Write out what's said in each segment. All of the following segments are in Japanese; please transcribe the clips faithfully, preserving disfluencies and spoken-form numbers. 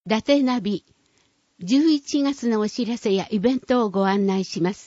伊達ナビ、じゅういちがつのお知らせやイベントをご案内します。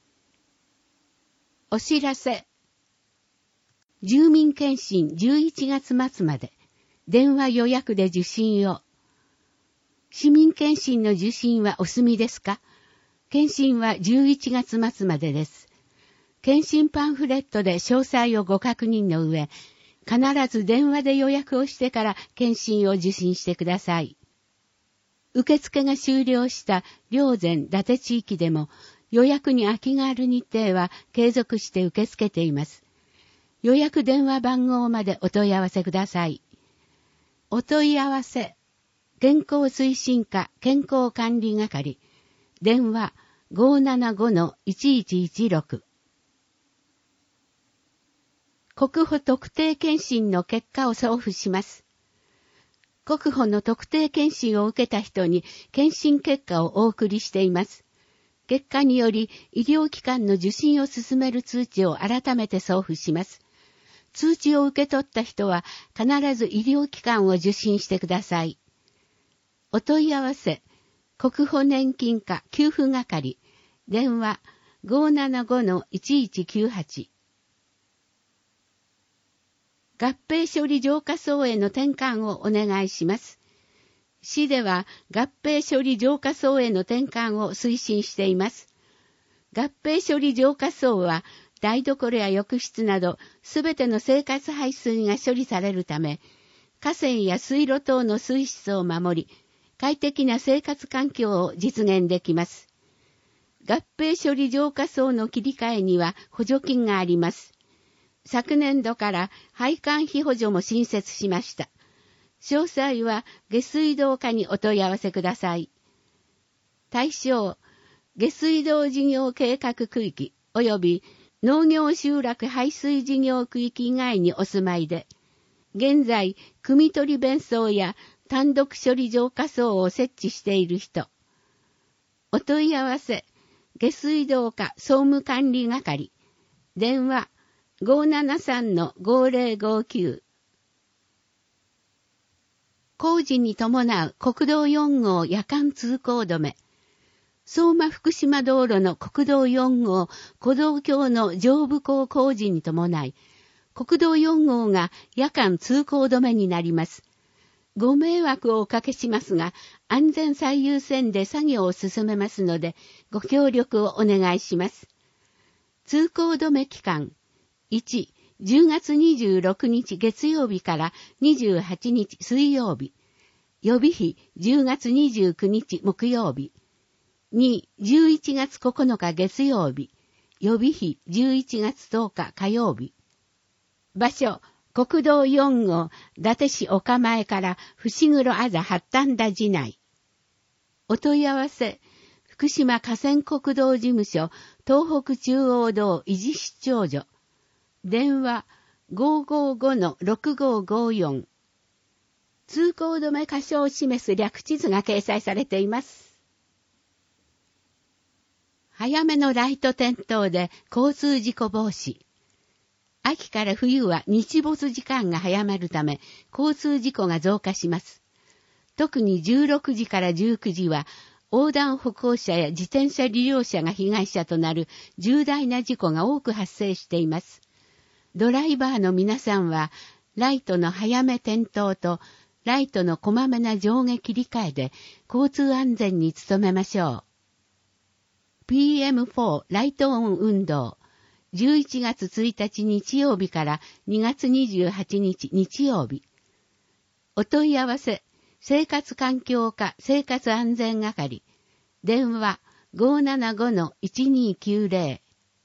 お知らせ。住民検診じゅういちがつ末まで、電話予約で受診を。市民検診の受診はお済みですか？検診はじゅういちがつ末までです。検診パンフレットで詳細をご確認の上、必ず電話で予約をしてから検診を受診してください。受付が終了した霊山伊達地域でも予約に空きがある日程は継続して受け付けています。予約電話番号までお問い合わせください。お問い合わせ。健康推進課健康管理係。電話 ごーななごのいちいちいちろく。国保特定健診の結果を送付します。国保の特定健診を受けた人に検診結果をお送りしています。結果により医療機関の受診を進める通知を改めて送付します。通知を受け取った人は必ず医療機関を受診してください。お問い合わせ、国保年金課給付係、電話 ごーななごのいちいちきゅうはち。合併処理浄化槽への転換をお願いします。市では合併処理浄化槽への転換を推進しています。合併処理浄化槽は台所や浴室などすべての生活排水が処理されるため、河川や水路等の水質を守り、快適な生活環境を実現できます。合併処理浄化槽の切り替えには補助金があります。昨年度から配管費補助も新設しました。詳細は下水道課にお問い合わせください。対象、下水道事業計画区域及び農業集落排水事業区域以外にお住まいで、現在、汲み取り弁槽や単独処理浄化槽を設置している人。お問い合わせ、下水道課総務管理係、電話 ごーななさんのごーぜろごきゅう。工事に伴う国道よんごう夜間通行止め。相馬福島道路の国道よんごう古道橋の上部工工事に伴い、国道よんごうが夜間通行止めになります。ご迷惑をおかけしますが、安全最優先で作業を進めますので、ご協力をお願いします。通行止め期間。いち、じゅうがつにじゅうろくにち月曜日からにじゅうはちにち水曜日。予備日じゅうがつにじゅうくにち木曜日。に、じゅういちがつここのか月曜日。予備日じゅういちがつとおか火曜日。場所、国道よんごう伊達市岡前から伏黒あざ八反田寺内。お問い合わせ、福島河川国道事務所東北中央道維持室長所。電話 ごーごーごのろくごーごーよん。通行止め箇所を示す略地図が掲載されています。早めのライト点灯で交通事故防止。秋から冬は日没時間が早まるため交通事故が増加します。特にじゅうろくじからじゅうくじは横断歩行者や自転車利用者が被害者となる重大な事故が多く発生しています。ドライバーの皆さんは、ライトの早め点灯と、ライトのこまめな上下切り替えで、交通安全に努めましょう。ピーエムフォー ライトオン運動、じゅういちがつついたち日曜日からにがつにじゅうはちにち日曜日。お問い合わせ、生活環境課生活安全係、電話 ごーななごのいちにーきゅうぜろ。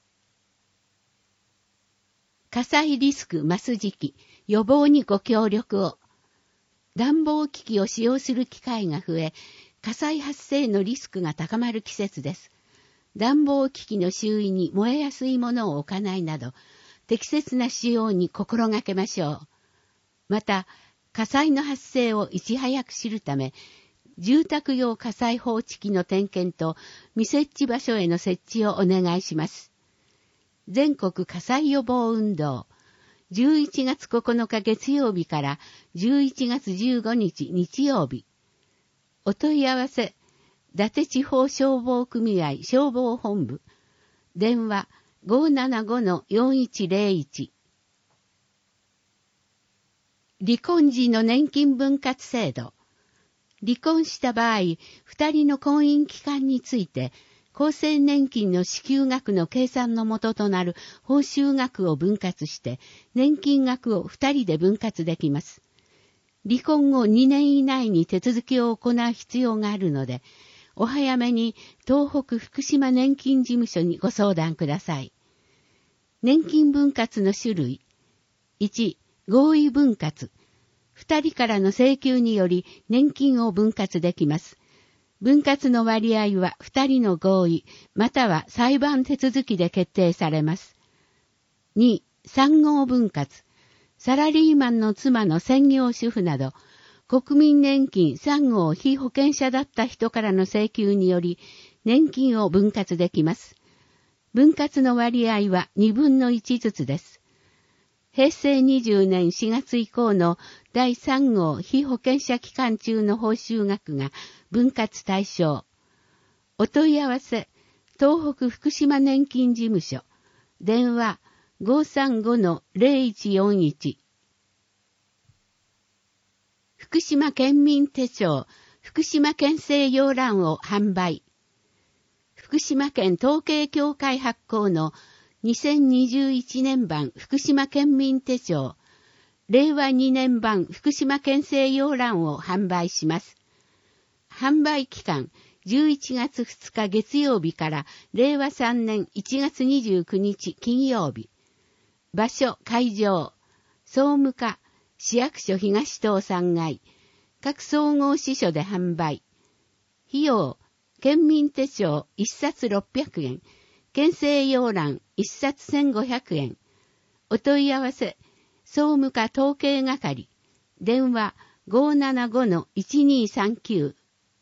火災リスク増す時期、予防にご協力を。暖房機器を使用する機会が増え、火災発生のリスクが高まる季節です。暖房機器の周囲に燃えやすいものを置かないなど、適切な使用に心がけましょう。また、火災の発生をいち早く知るため、住宅用火災報知器の点検と未設置場所への設置をお願いします。全国火災予防運動、じゅういちがつここのか月曜日からじゅういちがつじゅうごにち日曜日。 お問い合わせ、伊達地方消防組合消防本部。電話 ごーななごのよんいちゼロいち。離婚時の年金分割制度。離婚した場合、二人の婚姻期間について、厚生年金の支給額の計算の元となる報酬額を分割して、年金額を二人で分割できます。離婚後にねん以内に手続きを行う必要があるので、お早めに東北福島年金事務所にご相談ください。年金分割の種類。いち、合意分割。二人からの請求により年金を分割できます。分割の割合は二人の合意、または裁判手続きで決定されます。に、産後分割。サラリーマンの妻の専業主婦など、国民年金産後被保険者だった人からの請求により、年金を分割できます。分割の割合は二分の一ずつです。平成にじゅうねんしがつ以降のだいさん号被保険者期間中の報酬額が分割対象。お問い合わせ、東北福島年金事務所。電話 ごーさんごのゼロいちよんいち。福島県民手帳、福島県政要欄を販売。福島県統計協会発行のにせんにじゅういちねん版福島県民手帳、れいわにねん版福島県政要欄を販売します。販売期間、じゅういちがつふつか月曜日かられいわさんねんいちがつにじゅうくにち金曜日。場所、会場、総務課、市役所東棟さんがい、各総合支所で販売。費用、県民手帳いっさつろっぴゃくえん、県政要欄いっさつせんごひゃくえん。お問い合わせ、総務課統計係、電話 ごーななごのいちにーさんきゅう。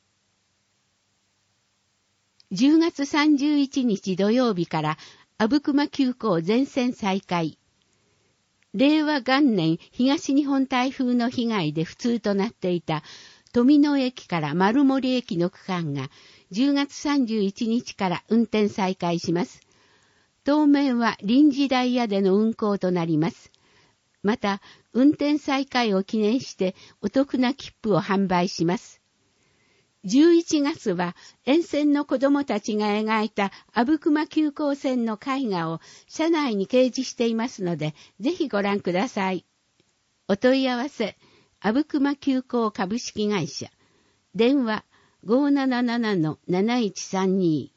じゅうがつさんじゅういちにち土曜日から阿武隈急行全線再開。れいわがんねん東日本台風の被害で不通となっていた富野駅から丸森駅の区間がじゅうがつさんじゅういちにちから運転再開します。当面は臨時ダイヤでの運行となります。また、運転再開を記念してお得な切符を販売します。じゅういちがつは沿線の子どもたちが描いた阿武隈急行線の絵画を車内に掲示していますので、ぜひご覧ください。お問い合わせ、阿武隈急行株式会社。電話 ごーなななのなないちさんに。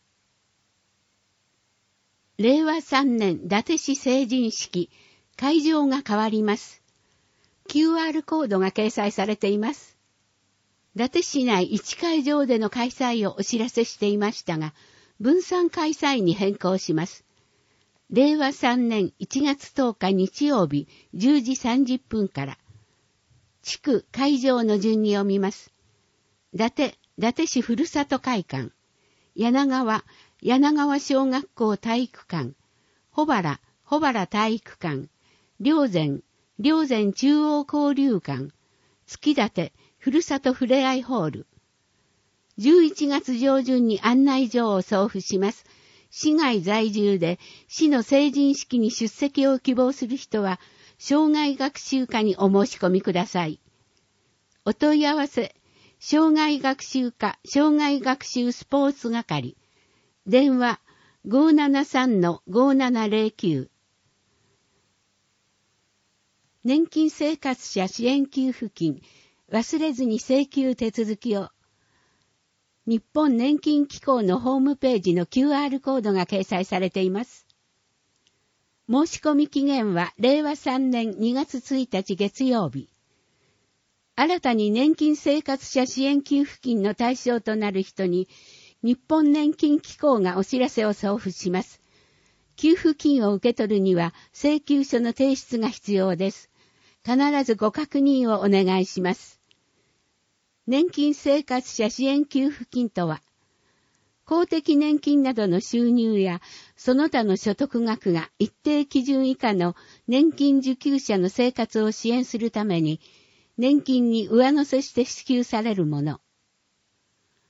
れいわさんねん伊達市成人式、会場が変わります。キューアール コードが掲載されています。伊達市内いちかいじょうでの開催をお知らせしていましたが、分散開催に変更します。れいわさんねんいちがつとおか日曜日じゅうじさんじゅっぷんから。地区会場の順に読みます。伊達、伊達市ふるさと会館。柳川、柳川小学校体育館。保原、保原体育館。霊山、霊山中央交流館。月立、ふるさとふれあいホール。じゅういちがつ上旬に案内状を送付します。市外在住で市の成人式に出席を希望する人は、障害学習課にお申し込みください。お問い合わせ、障害学習課障害学習スポーツ係。電話 ごーななさんのごーななゼロきゅう。年金生活者支援給付金、忘れずに請求手続きを。日本年金機構のホームページの キューアール コードが掲載されています。申し込み期限はれいわさんねんにがつついたち月曜日。新たに年金生活者支援給付金の対象となる人に、日本年金機構がお知らせを送付します。給付金を受け取るには請求書の提出が必要です。必ずご確認をお願いします。年金生活者支援給付金とは、公的年金などの収入やその他の所得額が一定基準以下の年金受給者の生活を支援するために、年金に上乗せして支給されるもの。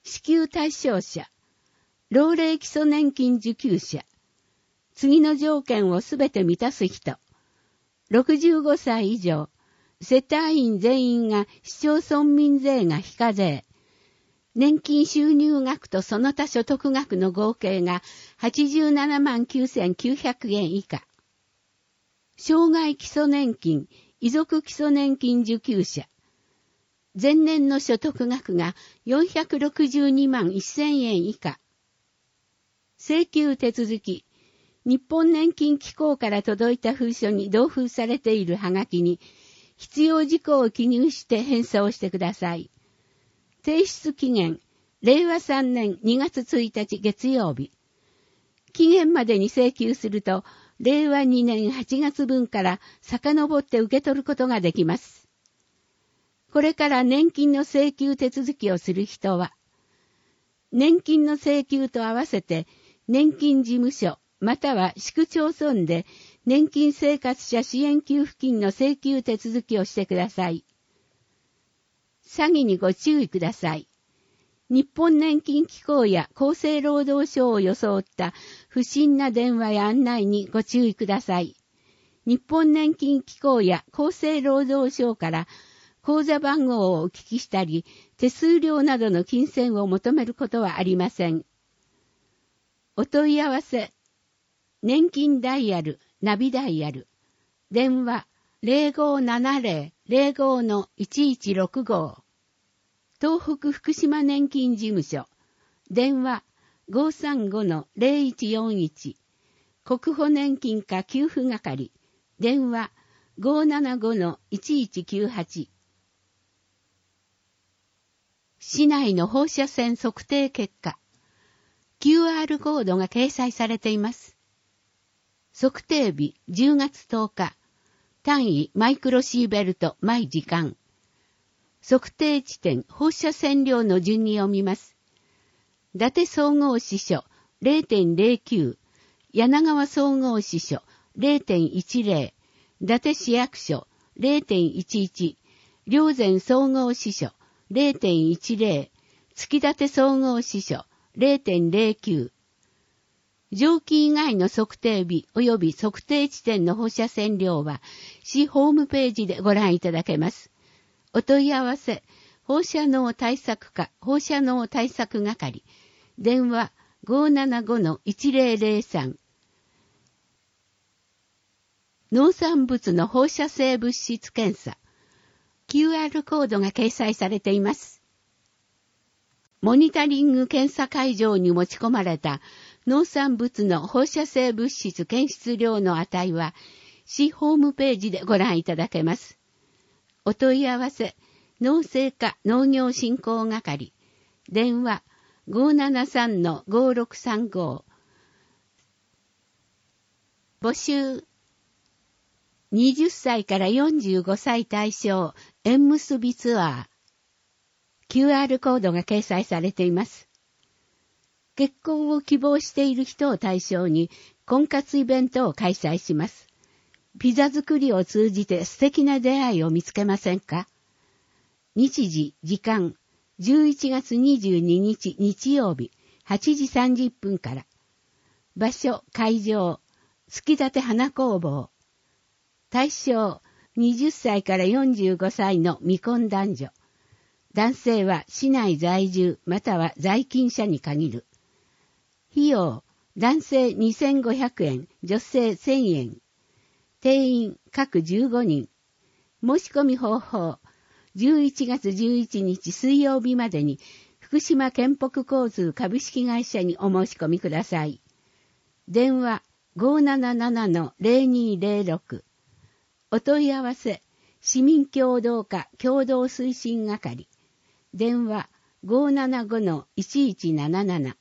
支給対象者、老齢基礎年金受給者、次の条件をすべて満たす人、ろくじゅうごさい以上、世帯員全員が市町村民税が非課税、年金収入額とその他所得額の合計がはちじゅうななまんきゅうせんきゅうひゃくえん以下、障害基礎年金、遺族基礎年金受給者、前年の所得額がよんひゃくろくじゅうにまんせんえん以下、請求手続き、日本年金機構から届いた封書に同封されているはがきに必要事項を記入して返送してください。提出期限、れいわさんねんにがつついたち月曜日。期限までに請求すると、れいわにねんはちがつぶんから遡って受け取ることができます。これから年金の請求手続きをする人は、年金の請求と合わせて、年金事務所、または市区町村で年金生活者支援給付金の請求手続きをしてください。詐欺にご注意ください。日本年金機構や厚生労働省を装った不審な電話や案内にご注意ください。日本年金機構や厚生労働省から口座番号をお聞きしたり、手数料などの金銭を求めることはありません。お問い合わせ、年金ダイヤル、ナビダイヤル、電話 ゼロごななゼロ ゼロご のいちいちろくご、東北福島年金事務所、電話 ごさんごのゼロいちよんいち、国保年金課給付係、電話 ごななごのいちいちきゅうはち。市内の放射線測定結果、キューアール コードが掲載されています。測定日じゅうがつとおか、単位マイクロシーベルト毎時間。測定地点放射線量の順に読みます。伊達総合支所 ゼロてんゼロきゅう、柳川総合支所 ゼロてんいちゼロ、伊達市役所 ゼロてんいちいち、霊山総合支所 ゼロてんいちゼロ、月立総合支所 ゼロてんゼロきゅう。上記以外の測定日及び測定地点の放射線量は市ホームページでご覧いただけます。お問い合わせ、放射能対策課放射能対策係、電話 ごななごのいちゼロゼロさん。農産物の放射性物質検査、キューアール コードが掲載されています。モニタリング検査会場に持ち込まれた農産物の放射性物質検出量の値は市ホームページでご覧いただけます。お問い合わせ、農政課農業振興係、電話 ごななさんのごろくさんご。募集、はたちからよんじゅうごさい対象縁結びツアー。キューアール コードが掲載されています。結婚を希望している人を対象に婚活イベントを開催します。ピザ作りを通じて素敵な出会いを見つけませんか？日時、時間、じゅういちがつにじゅうににち日曜日はちじさんじゅっぷんから。場所、会場、月立花工房。対象、はたちからよんじゅうごさいの未婚男女。男性は市内在住または在勤者に限る。費用、男性にせんごひゃくえん、女性せんえん。定員、各じゅうごにん。申し込み方法、じゅういちがつじゅういちにち水曜日までに福島県北交通株式会社にお申し込みください。電話 ごなななのゼロにゼロろく。お問い合わせ、市民協働課共同推進係。電話 ごななごのいちいちなななな。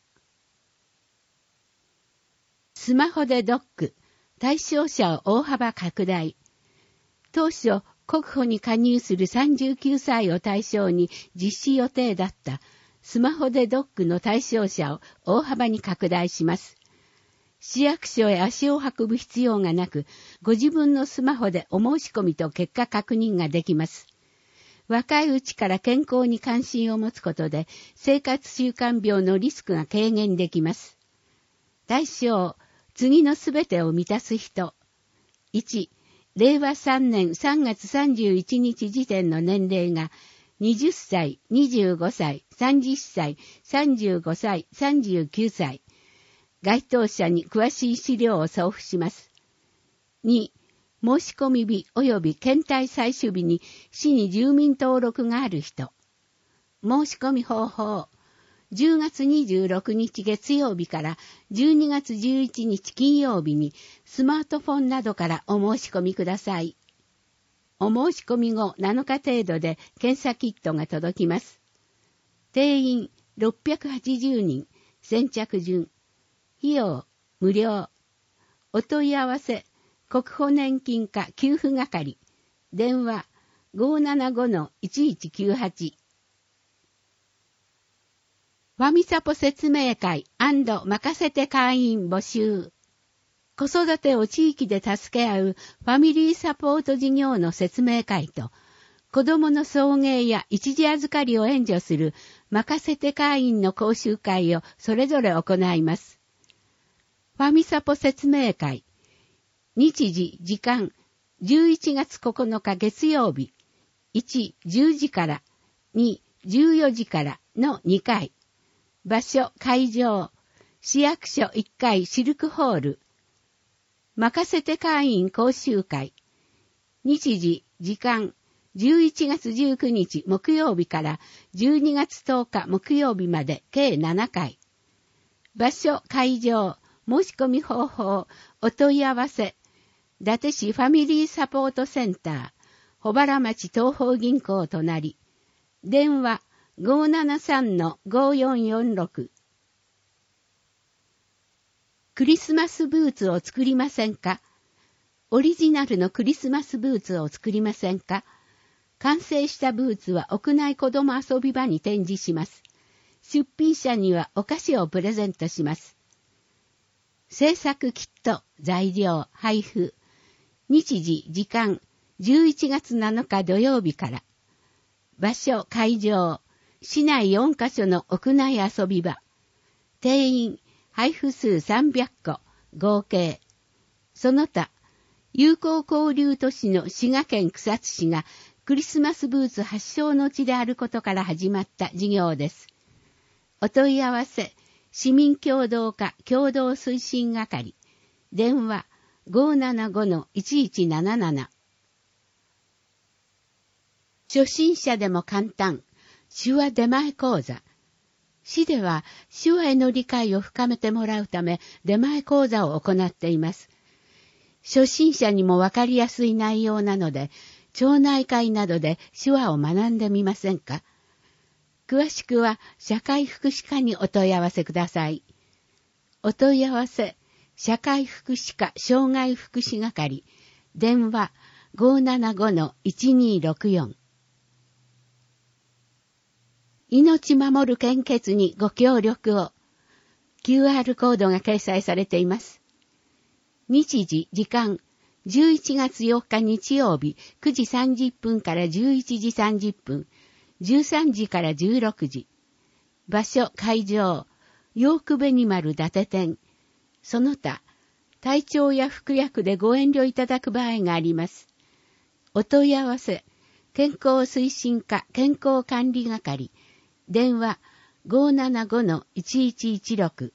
スマホでドック、対象者を大幅拡大。当初、国保に加入するさんじゅうきゅうさいを対象に実施予定だったスマホでドックの対象者を大幅に拡大します。市役所へ足を運ぶ必要がなく、ご自分のスマホでお申し込みと結果確認ができます。 若いうちから健康に関心を持つことで生活習慣病のリスクが軽減できます。対象、次のすべてを満たす人。いち、れいわさんねんさんがつさんじゅういちにち時点の年齢がはたち、にじゅうごさい、さんじゅっさい、さんじゅうごさい、さんじゅうきゅうさい。該当者に詳しい資料を送付します。に、申し込み日及び検体採取日に市に住民登録がある人。申し込み方法。じゅうがつにじゅうろくにち月曜日からじゅうにがつじゅういちにち金曜日にスマートフォンなどからお申し込みください。お申し込み後なのか程度で検査キットが届きます。定員ろっぴゃくはちじゅうにん、先着順。費用無料。お問い合わせ国保年金課給付係。電話 ごーななごのいちいちきゅうはち。ファミサポ説明会&任せて会員募集。子育てを地域で助け合うファミリーサポート事業の説明会と、子供の送迎や一時預かりを援助する任せて会員の講習会をそれぞれ行います。ファミサポ説明会。日時、時間、じゅういちがつここのか月曜日。いち、じゅうじから。に、じゅうよじからのにかい。場所、会場。市役所いっかいシルクホール。任せて会員講習会。日時、時間、じゅういちがつじゅうくにち木曜日からじゅうにがつとおか木曜日まで計ななかい。場所、会場、申し込み方法、お問い合わせ。伊達市ファミリーサポートセンター、保原町東方銀行隣。電話 ごーななさんのごーよんよんろく。クリスマスブーツを作りませんか？オリジナルのクリスマスブーツを作りませんか？完成したブーツは屋内子供遊び場に展示します。出品者にはお菓子をプレゼントします。制作キット、材料、配布。日時、時間、じゅういちがつなのか土曜日から。場所、会場、市内よんかしょの屋内遊び場。定員、配布数さんびゃっこ、合計。その他、友好交流都市の滋賀県草津市がクリスマスブーツ発祥の地であることから始まった事業です。お問い合わせ、市民協働課共同推進係。電話 ごーななごのいちいちなななな。初心者でも簡単、手話出前講座。市では手話への理解を深めてもらうため出前講座を行っています。初心者にもわかりやすい内容なので、町内会などで手話を学んでみませんか？詳しくは社会福祉課にお問い合わせください。お問い合わせ、社会福祉課障害福祉係。電話 ごーななごのいちにーろくよん。命守る献血にご協力を。キューアール コードが掲載されています。日時、時間、じゅういちがつよっか日曜日くじさんじゅっぷんからじゅういちじさんじゅっぷん、じゅうさんじからじゅうろくじ。場所、会場、ヨークベニマル伊達店。その他、体調や服薬でご遠慮いただく場合があります。お問い合わせ、健康推進課健康管理係。電話 ごーななごのいちいちいちろく。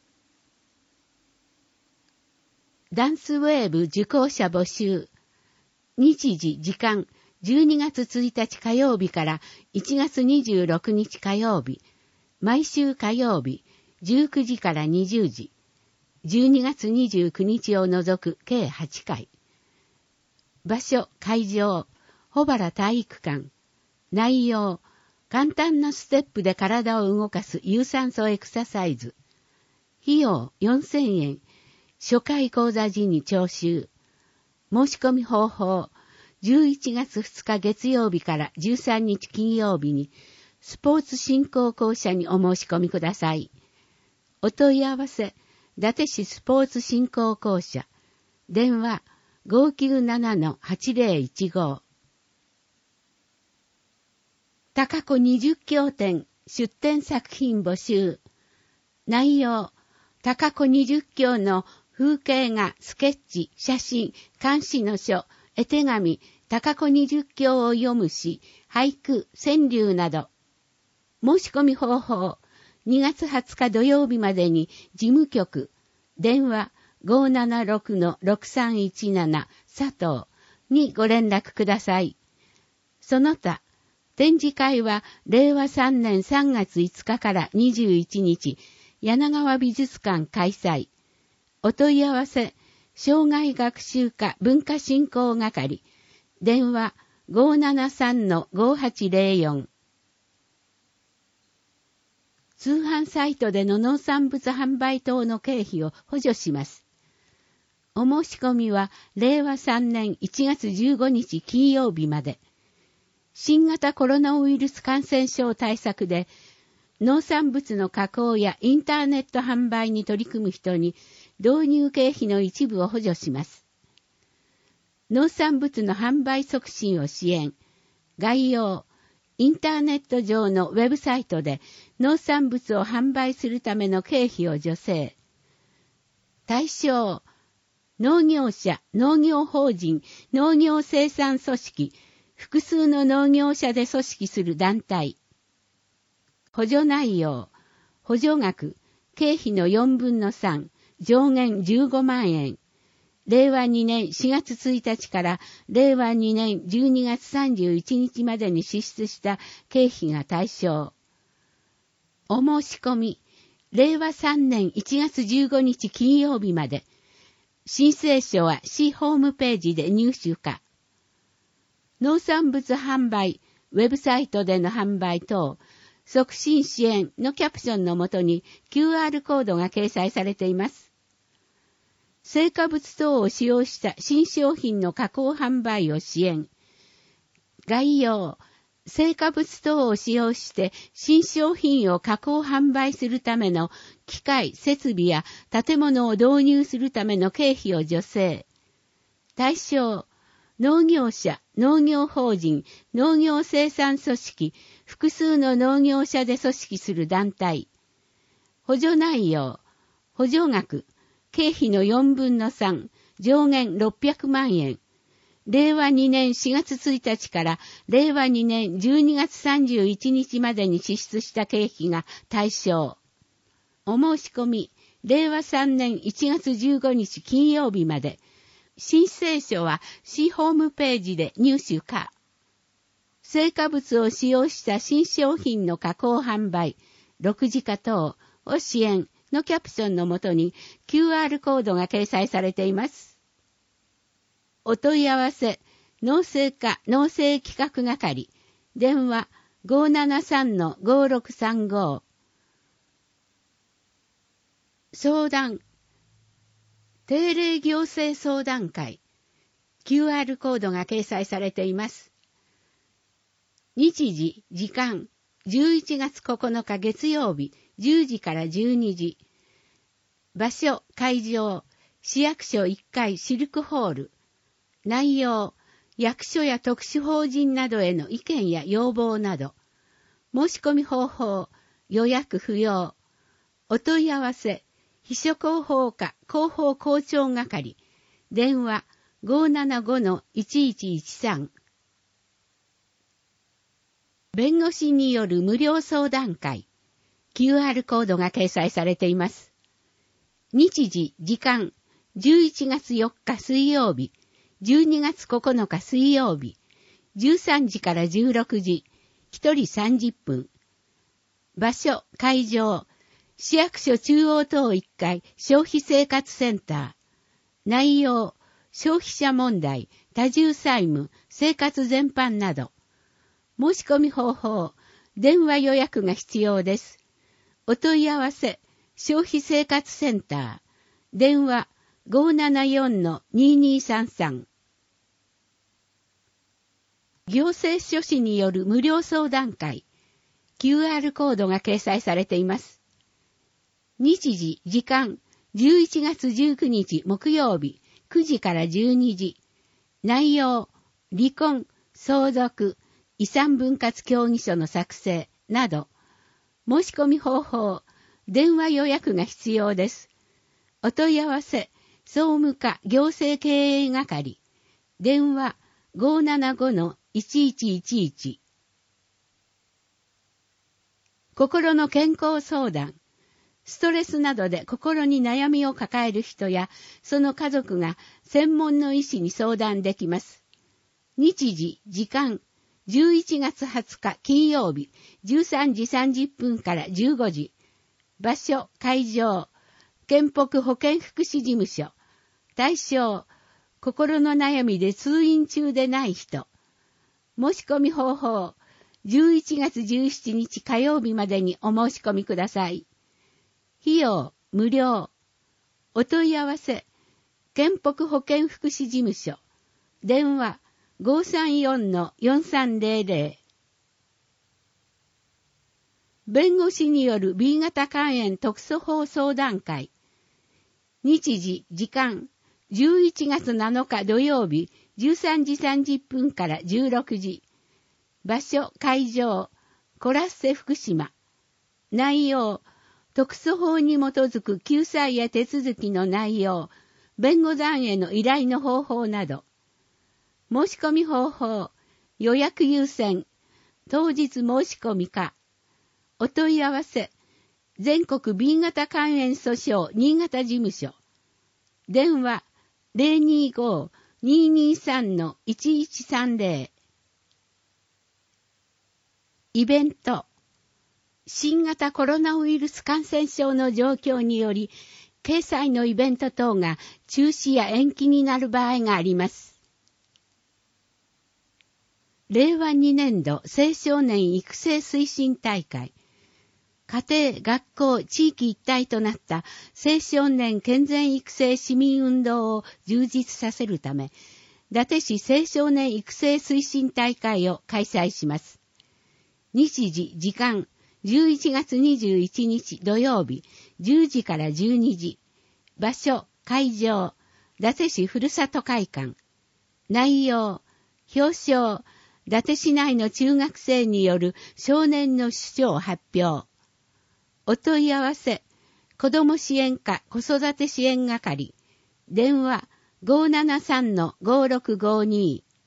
ダンスウェーブ受講者募集。日時、時間、じゅうにがつついたち火曜日からいちがつにじゅうろくにち火曜日。毎週火曜日、じゅうくじからにじゅうじ。じゅうにがつにじゅうくにちを除く計はちかい。場所、会場、保原体育館。内容、簡単なステップで体を動かす有酸素エクササイズ。費用よんせんえん。初回講座時に徴収。申し込み方法、じゅういちがつふつか月曜日からじゅうさんにち金曜日に、スポーツ振興公社にお申し込みください。お問い合わせ、伊達市スポーツ振興公社。電話 ごーきゅうななのはちぜろいちご。 高子二十経典出展作品募集。内容、高子二十経の風景画、スケッチ、写真、漢詩の書、絵手紙、高子二十経を読む詩、俳句、川柳など。申し込み方法、にがつはつか土曜日までに事務局、電話 ごーななろくのろくさんいちなな 佐藤にご連絡ください。その他、展示会はれいわさんねんさんがついつかからにじゅういちにち、柳川美術館開催。お問い合わせ、障害学習課文化振興係、電話 ごーななさんのごはちぜろよん。通販サイトでの農産物販売等の経費を補助します。お申し込みはれいわさんねんいちがつじゅうごにち金曜日まで。新型コロナウイルス感染症対策で農産物の加工やインターネット販売に取り組む人に導入経費の一部を補助します。農産物の販売促進を支援。概要。インターネット上のウェブサイトで農産物を販売するための経費を助成。対象。農業者、農業法人、農業生産組織、複数の農業者で組織する団体。補助内容。補助額、経費のよんぶんのさん、上限じゅうごまんえん。れいわにねんしがつついたちかられいわにねんじゅうにがつさんじゅういちにちまでに支出した経費が対象。お申し込み、れいわさんねんいちがつじゅうごにち金曜日まで。申請書は市ホームページで入手可。農産物販売、ウェブサイトでの販売等、促進支援のキャプションのもとに キューアール コードが掲載されています。成果物等を使用した新商品の加工販売を支援。概要。成果物等を使用して新商品を加工販売するための機械、設備や建物を導入するための経費を助成。対象。農業者、農業法人、農業生産組織、複数の農業者で組織する団体。補助内容。補助額。経費のよんぶんのさん、上限ろっぴゃくまんえん。れいわにねんしがつついたちかられいわにねんじゅうにがつさんじゅういちにちまでに支出した経費が対象。お申し込み、れいわさんねんいちがつじゅうごにち金曜日まで。申請書は市ホームページで入手可。成果物を使用した新商品の加工販売、六次化等を支援のキャプションのもとに キューアール コードが掲載されています。お問い合わせ、農政課農政企画係、電話 ごーななさんのごろくさんご。相談、定例行政相談会、キューアール コードが掲載されています。日時、時間、じゅういちがつここのか月曜日、じゅうじからじゅうにじ。場所、会場、市役所いっかいシルクホール。内容、役所や特殊法人などへの意見や要望など。申し込み方法、予約不要。お問い合わせ、秘書広報課広報校長係。電話 ごーななごのいちいちいちさん。弁護士による無料相談会。キューアール コードが掲載されています。日時、時間、じゅういちがつよっか水曜日、じゅうにがつここのか水曜日、じゅうさんじからじゅうろくじ、ひとりさんじゅっぷん。場所、会場、市役所中央棟いっかい消費生活センター。内容、消費者問題、多重債務、生活全般など。申し込み方法、電話予約が必要です。お問い合わせ、消費生活センター。電話 ごーななよんのににさんさん。行政書士による無料相談会。キューアール コードが掲載されています。日時、時間、じゅういちがつじゅうくにち木曜日、くじからじゅうにじ。内容、離婚、相続、 遺産分割協議書の作成など、申し込み方法、電話予約が必要です。お問い合わせ、総務課行政経営係、電話 ごーななごのいちいちいちいち。心の健康相談、ストレスなどで心に悩みを抱える人や、その家族が専門の医師に相談できます。日時、時間、じゅういちがつはつか金曜日、じゅうさんじさんじゅっぷんからじゅうごじ。場所、会場、県北保健福祉事務所。対象、心の悩みで通院中でない人。申し込み方法、じゅういちがつじゅうしちにち火曜日までにお申し込みください。費用、無料。お問い合わせ、県北保健福祉事務所。電話、ごーさんよんのよんさんぜろぜろ。弁護士による ビー 型肝炎特措法相談会。日時、時間、じゅういちがつなのか土曜日、じゅうさんじさんじゅっぷんからじゅうろくじ。場所、会場、コラッセ福島。内容、特措法に基づく救済や手続きの内容、弁護団への依頼の方法など。申し込み方法、予約優先、当日申し込みか。お問い合わせ、全国 ビー 型肝炎訴訟新潟事務所。電話 ゼロにーごーにーにーさんのいちいちさんぜろ。イベント。新型コロナウイルス感染症の状況により、掲載のイベント等が中止や延期になる場合があります。れいわにねんど青少年育成推進大会。家庭、学校、地域一体となった青少年健全育成市民運動を充実させるため、伊達市青少年育成推進大会を開催します。日時、時間、じゅういちがつにじゅういちにち土曜日、じゅうじからじゅうにじ。場所、会場、伊達市ふるさと会館。内容、表彰、伊達市内の中学生による少年の主張発表。お問い合わせ、子ども支援課子育て支援係。電話 ごーななさんのごーろくごーにー。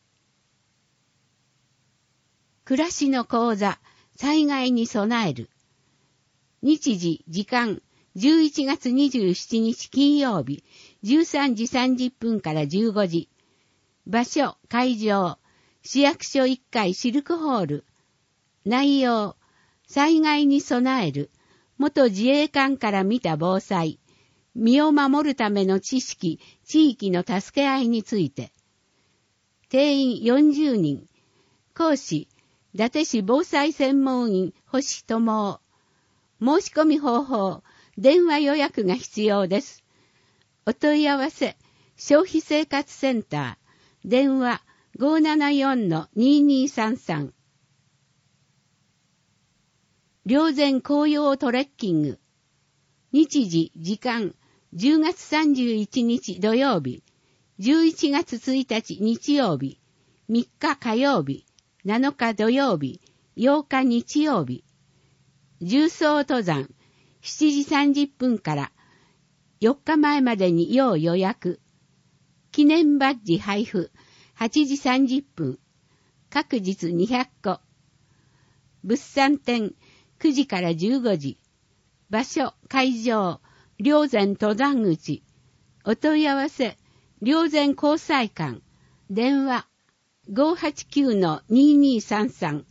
暮らしの講座、災害に備える。日時、時間、じゅういちがつにじゅうしちにち金曜日、じゅうさんじさんじゅっぷんからじゅうごじ。場所、会場、市役所いっかいシルクホール。内容、災害に備える。元自衛官から見た防災。身を守るための知識、地域の助け合いについて。定員よんじゅうにん。講師、伊達市防災専門員星智夫。申し込み方法、電話予約が必要です。お問い合わせ、消費生活センター、電話 ごーななよんのにーにーさんさん。霊山紅葉トレッキング。日時、時間、じゅうがつさんじゅういちにち土曜日、じゅういちがつついたち日曜日、みっか火曜日、なのか土曜日、ようか日曜日。重曹登山、しちじさんじゅっぷんからよっかまえまでに要予約。記念バッジ配布、はちじさんじゅっぷん。各日にひゃっこ。物産展、くじからじゅうごじ。場所、会場、霊山登山口。お問い合わせ、霊山交際館。電話、ごーはちきゅうのにーにーさんさん。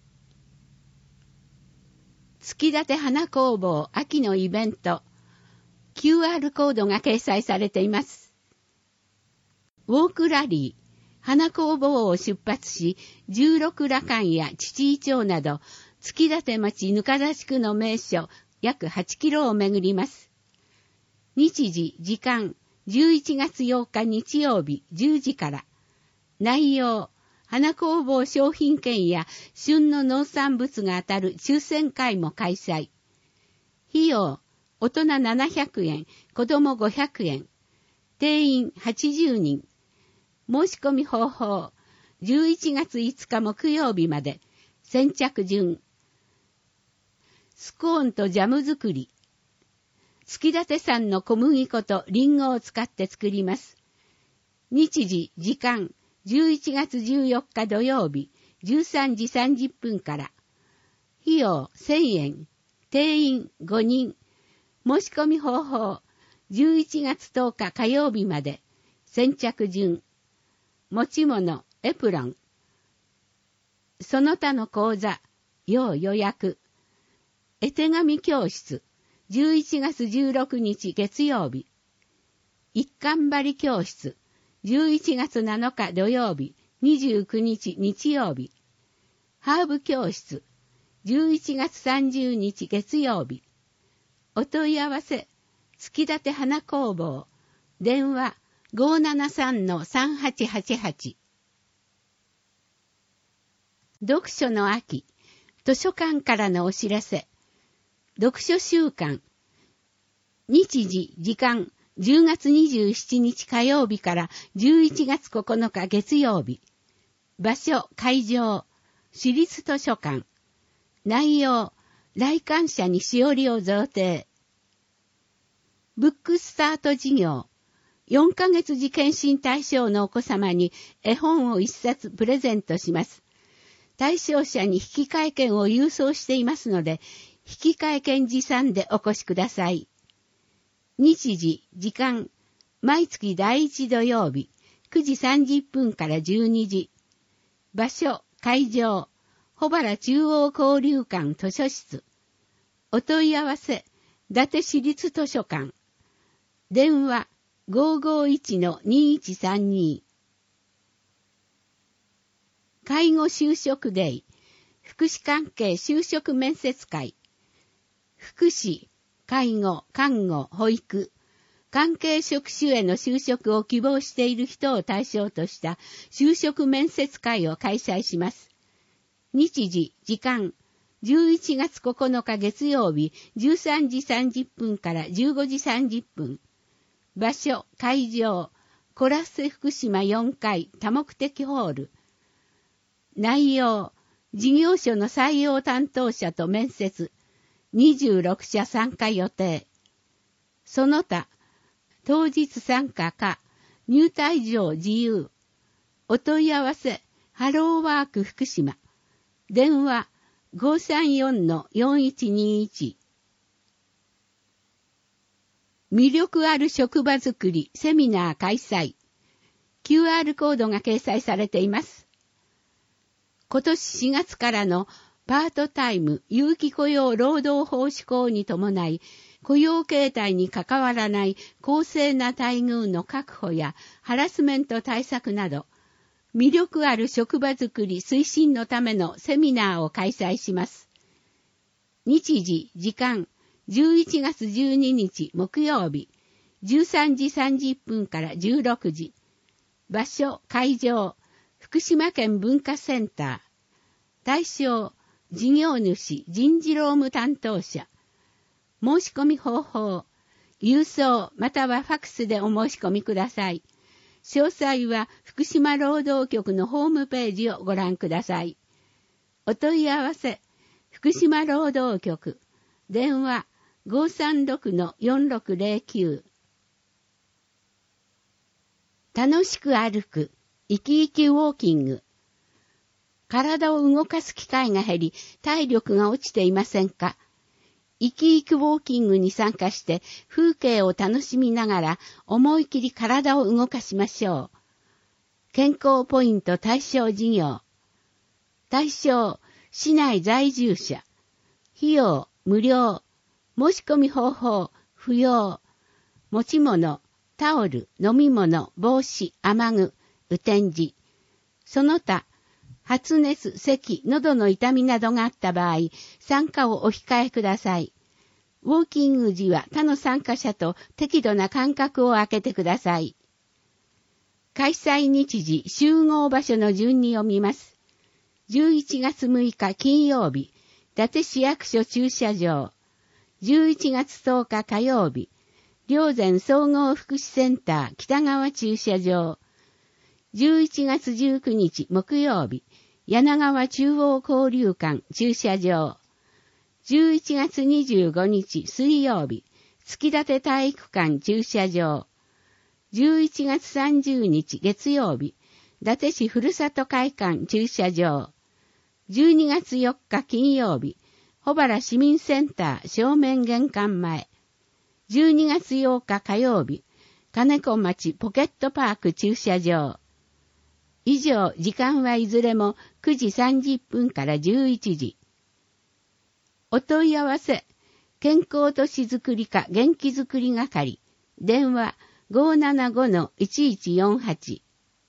月立花工房秋のイベント。キューアール コードが掲載されています。ウォークラリー、花工房を出発し、十六羅漢や父井町など、月立町ぬかざし区の名所、約はちキロを巡ります。日時、時間、じゅういちがつようか日曜日じゅうじから。内容、花工房商品券や旬の農産物が当たる抽選会も開催。費用、大人ななひゃくえん、子供ごひゃくえん。定員はちじゅうにん。申し込み方法、 じゅういちがついつか木曜日まで。先着順。スコーンとジャム作り。月立産の小麦粉とリンゴを使って作ります。日時、時間、じゅういちがつじゅうよっか土曜日、じゅうさんじさんじゅっぷんから。費用せんえん。定員ごにん。申し込み方法、じゅういちがつとおか火曜日まで。先着順。持ち物、エプロン。その他の講座、要予約。絵手紙教室、じゅういちがつじゅうろくにち月曜日。一貫張り教室、じゅういちがつなのか土曜日、にじゅうくにち日曜日。ハーブ教室、じゅういちがつさんじゅうにち月曜日。お問い合わせ、月立花工房。電話 ごーななさんのさんはちはちはち。読書の秋、図書館からのお知らせ。読書週間。日時、時間、じゅうがつにじゅうしちにち火曜日からじゅういちがつここのか月曜日。場所、会場、市立図書館。内容、来館者にしおりを贈呈。ブックスタート事業。よんかげつ時検診対象のお子様に絵本を一冊プレゼントします。対象者に引換券を郵送していますので、引換券持参でお越しください。日時、時間、毎月第一土曜日、くじさんじゅっぷんからじゅうにじ。場所、会場、保原中央交流館図書室。お問い合わせ、伊達市立図書館。電話、ごーごーいちのにいちさんに。介護就職デイ、福祉関係就職面接会。福祉、介護、看護、保育、関係職種への就職を希望している人を対象とした就職面接会を開催します。日時、時間、じゅういちがつここのか月曜日、じゅうさんじさんじゅっぷんからじゅうごじさんじゅっぷん。場所、会場、コラッセ福島よんかい多目的ホール。内容、事業所の採用担当者と面接、にじゅうろくしゃ参加予定。その他、当日参加か、入退場自由。お問い合わせ、ハローワーク福島。電話、ごーさんよんのよんいちにいち。魅力ある職場づくりセミナー開催。キューアール コードが掲載されています。今年しがつからのパートタイム有期雇用労働法施行に伴い、雇用形態に関わらない公正な待遇の確保やハラスメント対策など、魅力ある職場づくり推進のためのセミナーを開催します。日時、時間、じゅういちがつじゅうににち木曜日、じゅうさんじさんじゅっぷんからじゅうろくじ。場所、会場、福島県文化センター。対象、事業主、人事労務担当者。申し込み方法、郵送またはファクスでお申し込みください。詳細は福島労働局のホームページをご覧ください。お問い合わせ、福島労働局。電話、ごーさんろくのよんろくぜろきゅう。楽しく歩く、生き生きウォーキング。体を動かす機会が減り、体力が落ちていませんか？生き生きウォーキングに参加して風景を楽しみながら思い切り体を動かしましょう。健康ポイント対象事業。対象、市内在住者。費用、無料。申し込み方法、不要。持ち物、タオル、飲み物、帽子、雨具、雨天時。その他、発熱、咳、喉の痛みなどがあった場合、参加をお控えください。ウォーキング時は他の参加者と適度な間隔を空けてください。開催日時、集合場所の順に読みます。じゅういちがつむいか金曜日、伊達市役所駐車場。じゅういちがつとおか火曜日、霊山総合福祉センター北側駐車場。 じゅういちがつじゅうくにち木曜日、柳川中央交流館駐車場。じゅういちがつにじゅうごにち水曜日、月立体育館駐車場。じゅういちがつさんじゅうにち月曜日、伊達市ふるさと会館駐車場。じゅうにがつよっか金曜日、保原市民センター正面玄関前。じゅうにがつようか火曜日、金子町ポケットパーク駐車場。以上、時間はいずれもくじさんじゅっぷんからじゅういちじ。お問い合わせ、健康都市づくり課元気づくり係、電話 ごーななごのいちいちよんはち。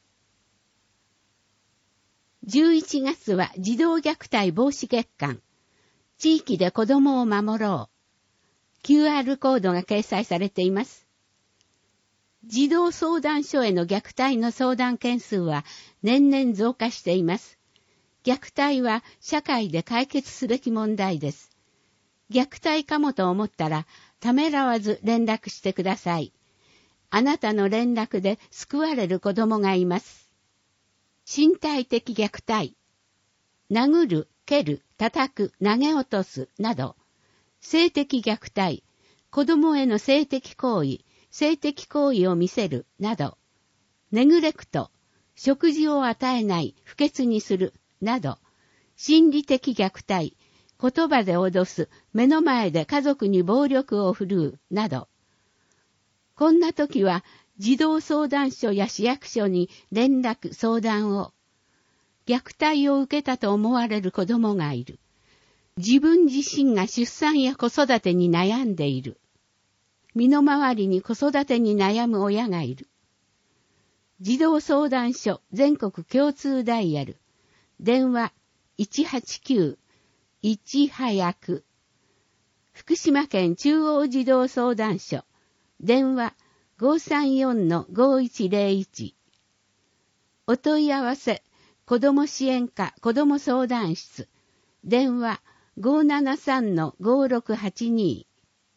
じゅういちがつは児童虐待防止月間、地域で子供を守ろう。キューアール コードが掲載されています。児童相談所への虐待の相談件数は年々増加しています。虐待は社会で解決すべき問題です。虐待かもと思ったらためらわず連絡してください。あなたの連絡で救われる子供がいます。身体的虐待、殴る、蹴る、叩く、投げ落とすなど、性的虐待、子供への性的行為、性的行為を見せるなど、ネグレクト、食事を与えない、不潔にするなど、心理的虐待、言葉で脅す、目の前で家族に暴力を振るうなど、こんな時は児童相談所や市役所に連絡相談を。虐待を受けたと思われる子供がいる。自分自身が出産や子育てに悩んでいる。身の回りに子育てに悩む親がいる。児童相談所全国共通ダイヤル。電話 いちはちきゅういち 早く。福島県中央児童相談所。電話 ごーさんよんのごーいちぜろいち。お問い合わせ、子ども支援課子ども相談室。電話 ごーななさんのごーろくはちに。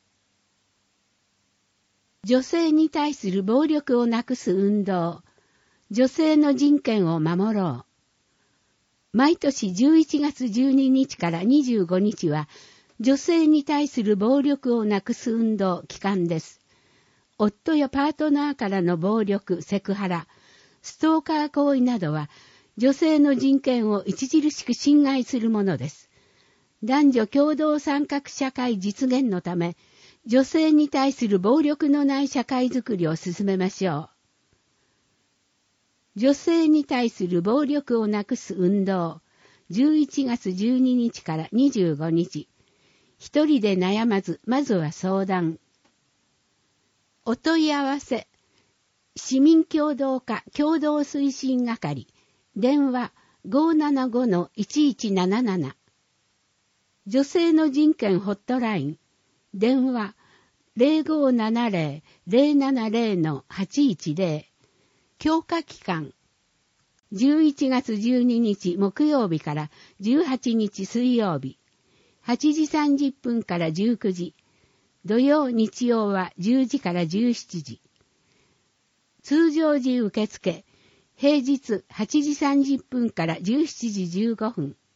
女性に対する暴力をなくす運動。女性の人権を守ろう。毎年じゅういちがつじゅうににちからにじゅうごにちは、女性に対する暴力をなくす運動期間です。夫やパートナーからの暴力、セクハラ、ストーカー行為などは、女性の人権を著しく侵害するものです。男女共同参画社会実現のため、女性に対する暴力のない社会づくりを進めましょう。女性に対する暴力をなくす運動、じゅういちがつじゅうににちからにじゅうごにち。一人で悩まず、まずは相談。お問い合わせ、市民協働課共同推進係、電話 ごーななごのいちいちなななな。女性の人権ホットライン、電話 ぜろごーななぜろ ぜろななぜろのはちいちぜろ。強化期間、じゅういちがつじゅうににち木曜日からじゅうはちにち水曜日、はちじさんじゅっぷんからじゅうくじ、土曜日曜はじゅうじからじゅうしちじ。通常時受付、平日はちじさんじゅっぷんからじゅうしちじじゅうごふん。